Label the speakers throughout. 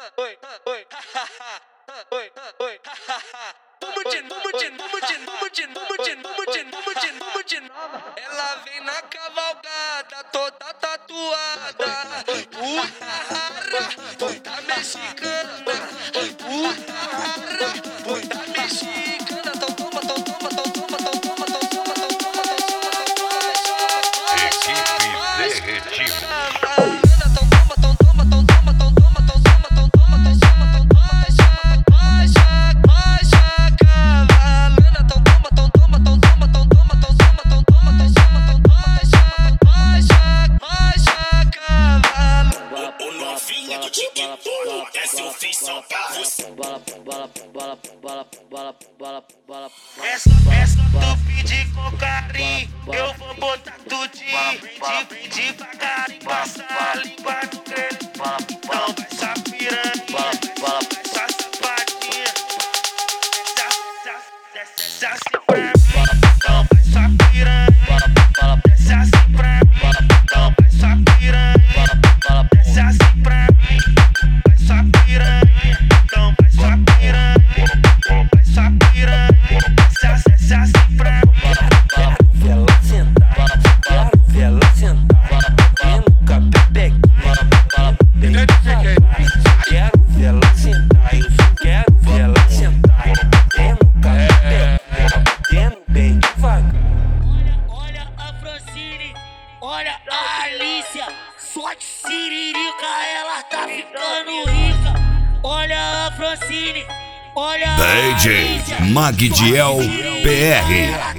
Speaker 1: Ela vem na cavalgada, toda tatuada. Puta rara, puta mexicana. Puta rara, puta mexicana. Tão toma, tão toma, tão toma, tão toma, tão toma, tão toma, tão toma.
Speaker 2: Equipe Derretimos.
Speaker 3: Esse eu fiz só pra você. Essa tu pedir com carinho, eu vou botar tudinho. Devagarinho, passa a língua no grelho. Então vai só piranha, vai só sapatinha. Desce assim pra mim, então vai só piranha. Desce assim pra mim, então vai só piranha. Desce assim pra mim.
Speaker 4: Olha a Alicia, só de siririca ela tá ficando rica. Olha a Francine, olha a
Speaker 5: DJ
Speaker 4: Alicia,
Speaker 5: Magdiel PR.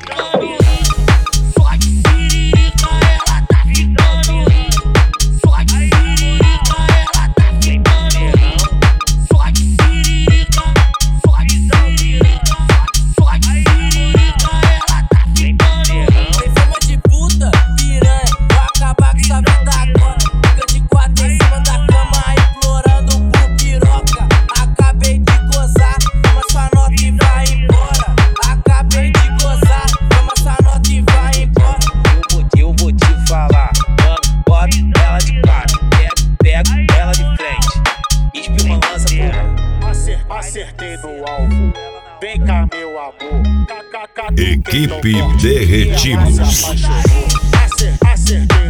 Speaker 3: Acertei no alvo, vem cá meu amor.
Speaker 5: Equipe Derretimos.
Speaker 3: Acertei